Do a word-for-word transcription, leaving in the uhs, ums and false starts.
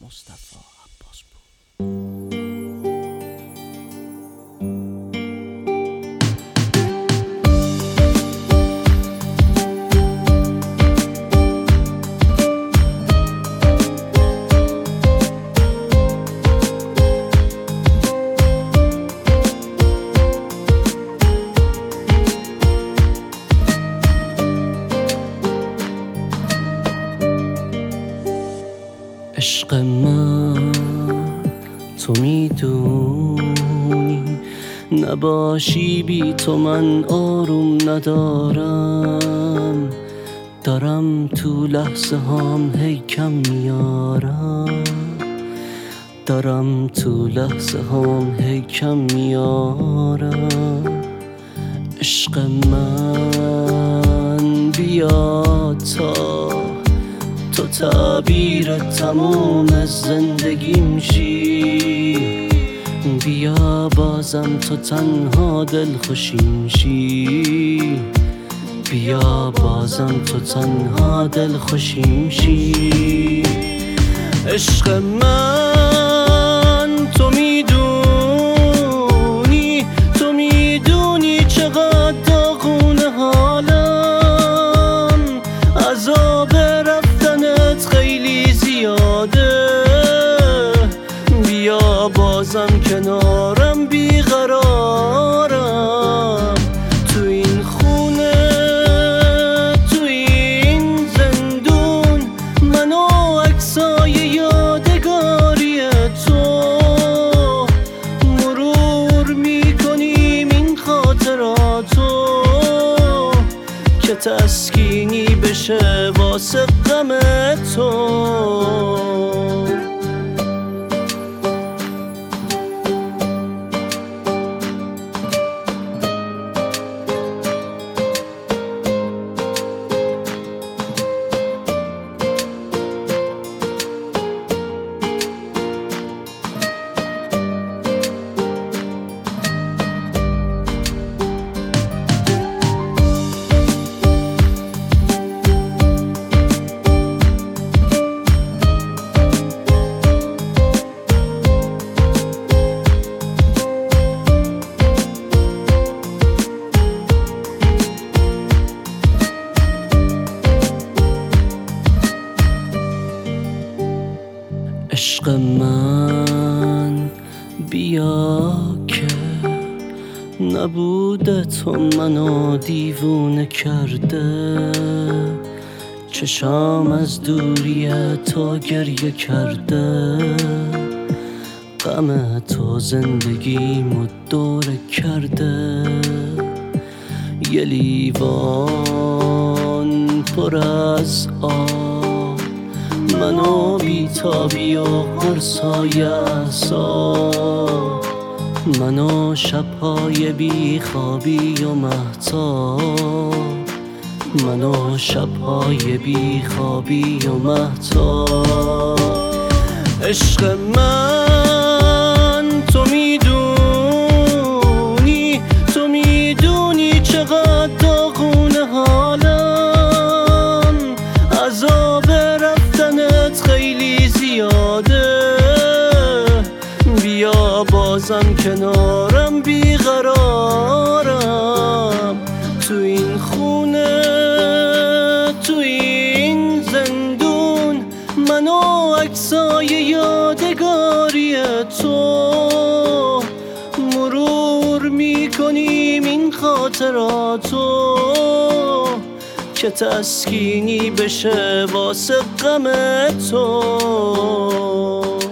مصطفی عباسپور. عشق من تو میدونی، نباشی بی تو من آروم ندارم. دارم تو لحظه هام هی کم میارم، دارم تو لحظه هام هی کم میارم. عشق من بیا تا تو تعبیر تموم زندگیم شی، بیا بازم تو تنها دلخوشیم شی، بیا بازم تو تنها دلخوشیم شی. عشق من تو میدونی، تو میدونی چقدر داغونه حالم، عذاب رفتنت خیلی زیاده. بیا بازم کنارم بیقرارم، تو این خونه تو این زندون، من و عکسای یادگاری تو مرور میکنیم این خاطراتو، که تسکینی بشه واسه غم تو. عشق من بیا که نبوده تو منو دیوونه کرده، چشام از دوری تو گریه کرده، غم تو زندگیمو دوره کرده. یه لیوان پر از آب، منو بیتابی و قرصای اعصاب، منو شبهای بیخوابی و مهتاب، منو شبهای بیخوابی و مهتاب. عشق من تو میدونی، تو میدونی چقدر داغونه حالم، عذاب رفتنت خیلی زیاده. بیا بازم کنارم بیقرارم، تو این خونه تو این زندون، من و عکسای یادگاری تو مرور میکنیم این خاطراتو، که تسکینی بشه واسه غم تو.